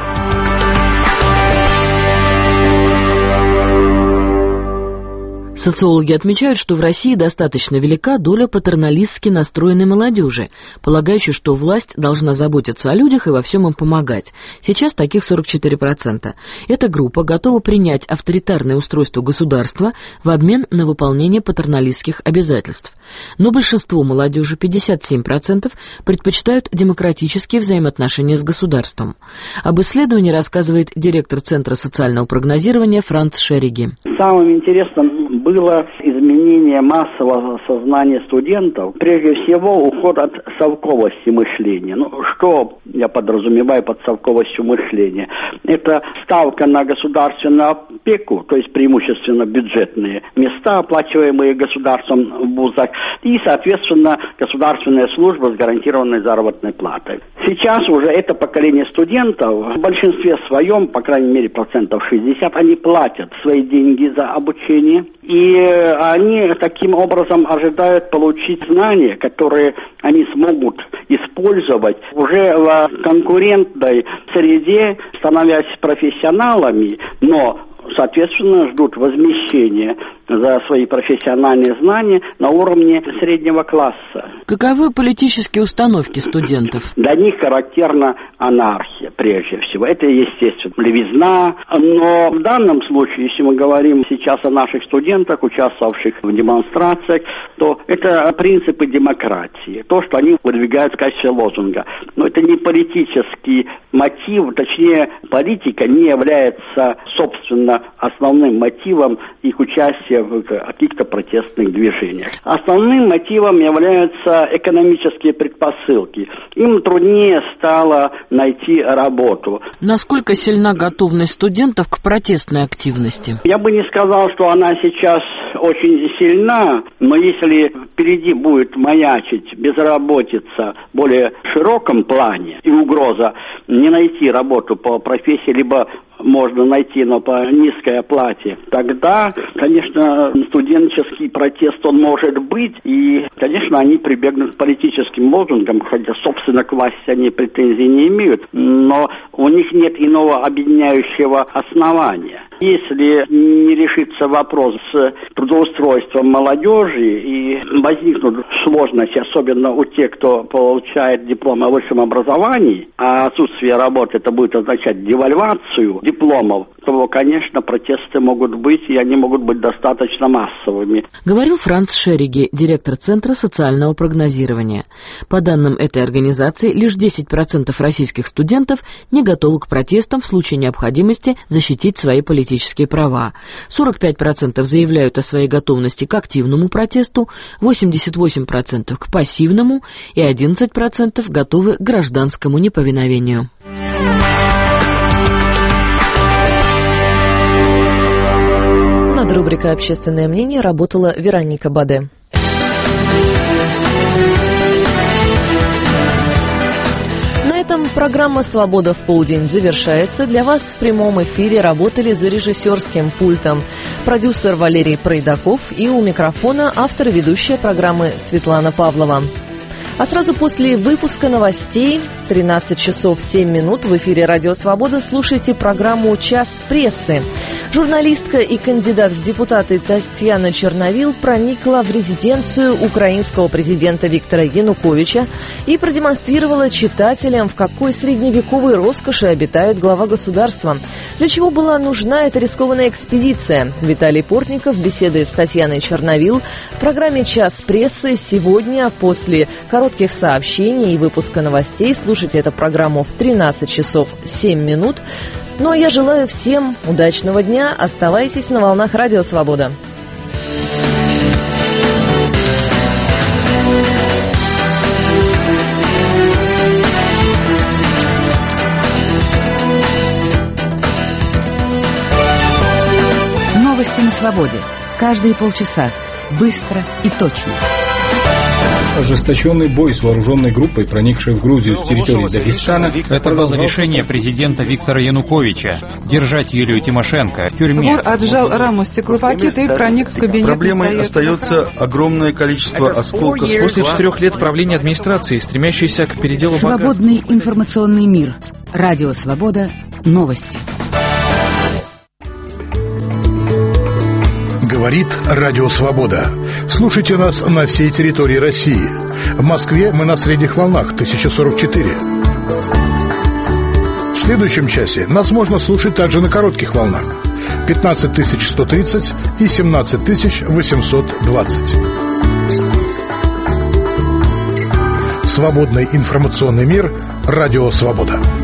Социологи отмечают, что в России достаточно велика доля патерналистски настроенной молодежи, полагающей, что власть должна заботиться о людях и во всем им помогать. Сейчас таких 44%. Эта группа готова принять авторитарное устройство государства в обмен на выполнение патерналистских обязательств. Но большинство молодежи, 57%, предпочитают демократические взаимоотношения с государством. Об исследовании рассказывает директор Центра социального прогнозирования Франц Шериги. Самым интересным было изменение массового сознания студентов. Прежде всего, уход от совковости мышления. Что я подразумеваю под совковостью мышления? Это ставка на государственную опеку, то есть преимущественно бюджетные места, оплачиваемые государством в вузах, и, соответственно, государственная служба с гарантированной заработной платой. Сейчас уже это поколение студентов, в большинстве своем, по крайней мере, 60%, они платят свои деньги за обучение, и они таким образом ожидают получить знания, которые они смогут использовать уже в конкурентной среде, становясь профессионалами, но соответственно, ждут возмещения за свои профессиональные знания на уровне среднего класса. Каковы политические установки студентов? Для них характерна анархия, прежде всего. Это, естественно, левизна. Но в данном случае, если мы говорим сейчас о наших студентах, участвовавших в демонстрациях, то это принципы демократии. То, что они выдвигают в качестве лозунга. Но это не политический мотив, точнее, политика не является, собственно, основным мотивом их участия в каких-то протестных движениях. Основным мотивом являются экономические предпосылки. Им труднее стало найти работу. Насколько сильна готовность студентов к протестной активности? Я бы не сказал, что она сейчас очень сильна, но если впереди будет маячить безработица в более широком плане и угроза не найти работу по профессии, либо можно найти, но по низкой оплате, тогда, конечно, студенческий протест, он может быть, и, конечно, они прибегнут к политическим лозунгам, хотя, собственно, к власти они претензий не имеют, но у них нет иного объединяющего основания. Если не решится вопрос с трудоустройством молодежи и возникнут сложности, особенно у тех, кто получает диплом о высшем образовании, а отсутствие работы это будет означать девальвацию дипломов, то, конечно, протесты могут быть, и они могут быть достаточно массовыми. Говорил Франц Шериги, директор Центра социального прогнозирования. По данным этой организации, лишь 10% российских студентов не готовы к протестам в случае необходимости защитить свои политические права. 45% заявляют о своей готовности к активному протесту, 88% к пассивному и 11% готовы к гражданскому неповиновению. Над рубрикой «Общественное мнение» работала Вероника Баде. На этом программа «Свобода в полдень» завершается. Для вас в прямом эфире работали за режиссерским пультом продюсер Валерий Пройдаков и у микрофона автор и ведущая программы Светлана Павлова. А сразу после выпуска новостей 13 часов 7 минут в эфире «Радио Свобода» слушайте программу «Час прессы». Журналистка и кандидат в депутаты Татьяна Черновил проникла в резиденцию украинского президента Виктора Януковича и продемонстрировала читателям, в какой средневековой роскоши обитает глава государства. Для чего была нужна эта рискованная экспедиция? Виталий Портников беседует с Татьяной Черновил в программе «Час прессы» сегодня после коротких сообщений и выпуска новостей. Слушайте эту программу в 13 часов 7 минут. Ну а я желаю всем удачного дня. Оставайтесь на волнах Радио Свобода. Новости на свободе. Каждые полчаса. Быстро и точно. Ожесточенный бой с вооруженной группой, проникшей в Грузию с территории Дагестана. Это было решение президента Виктора Януковича – держать Юлию Тимошенко в тюрьме. Вор отжал раму стеклопакета и проник в кабинет. Проблемой остается огромное количество осколков. После 4 лет правления администрации, стремящейся к переделу богатства. Свободный информационный мир. Радио Свобода. Новости. Говорит Радио Свобода. Слушайте нас на всей территории России. В Москве мы на средних волнах 1044. В следующем часе нас можно слушать также на коротких волнах 15130 и 17820. Свободный информационный мир. Радио Свобода.